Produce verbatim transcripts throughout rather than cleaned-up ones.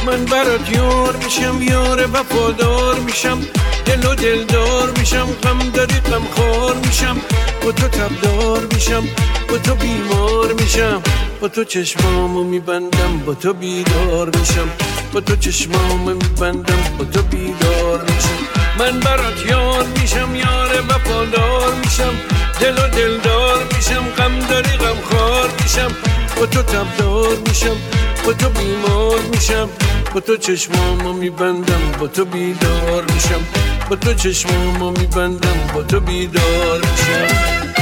من برات یار میشم، یار وفادار میشم، دل و دلدار میشم، غم داری غم خار میشم، با تو تبدار میشم، با تو بیمار میشم، با تو چشمامو میبندم، با تو بیدار میشم، با تو چشمامو میبندم، با تو بیدار میشم. من برات یار میشم، یار وفادار میشم، دل و دلدار میشم، غم داری غم خار میشم، با تو تبدار میشم، با تو بیمار میشم، با تو چشمامو میبندم، با تو بیدار میشم، با تو چشمامو میبندم، با تو بیدار میشم.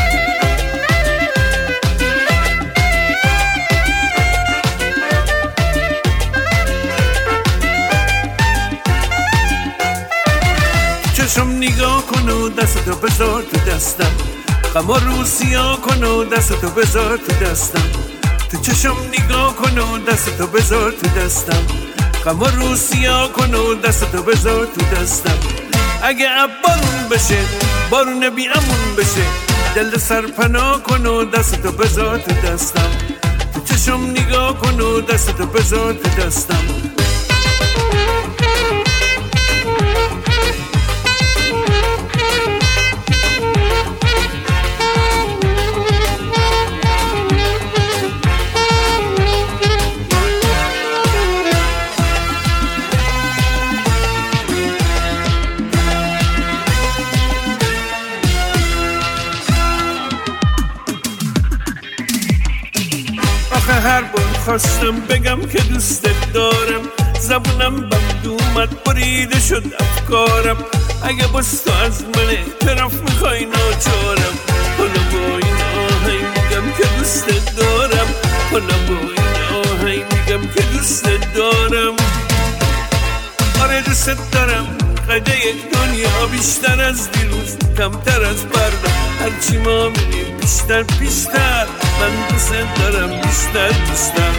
چشم نگاه کن و دستتو بذار تو دستم، غم و روسیا کن و دستتو بذار تو دستم. تو چشم نگاه کن و دستتو بذار تو دستم، غم و روسیا کن و دستتو بذار تو دستم. اگه اب بارون بشه، بارون بی امون بشه، دل سرپناه کن و دستتو بذار تو دستم. تو چشم نگاه کن و دستتو بذار تو دستم. هر بار خواستم بگم که دوستت دارم، زبونم بند اومد بریده شد افکارم. اگه باز تو از من طرف میخوای ناچارم، حالا با این آهنگ میگم که دوستت دارم، حالا با این آهنگ میگم که دوستت دارم. آره دوستت دارم، قده یک دنیا بیشتر از دیروز، کمتر از فردا، هرچی ما میریم بیشتر بیشتر، من دوست دارم بیشتر بیشتر.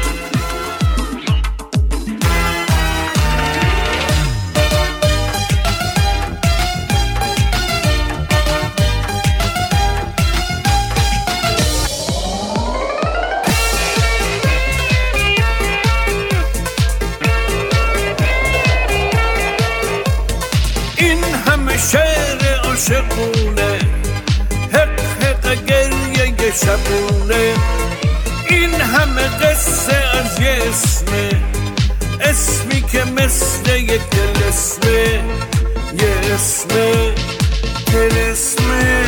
این همه شعر عاشقونه، حق حق گریه شبونه، این همه قصه از یه اسمه، اسمی که مثل یک طلسمه، یه اسمه طلسمه.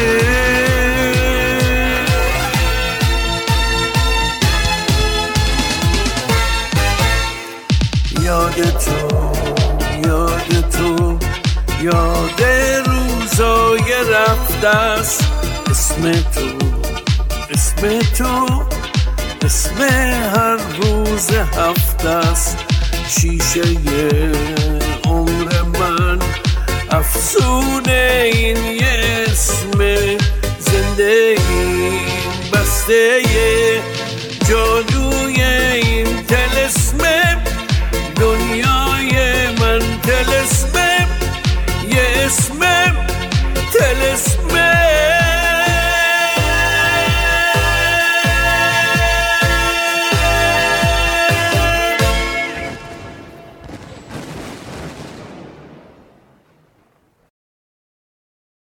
یاد تو، یاد تو، یاد روزای رفته است، اسم تو، اسم تو، اسم هر روز هفته است. شیشه عمر من افسونه این یه اسم، زنده این بسته جادوی این طلسم، دنیای من طلسم، یه اسم طلسم.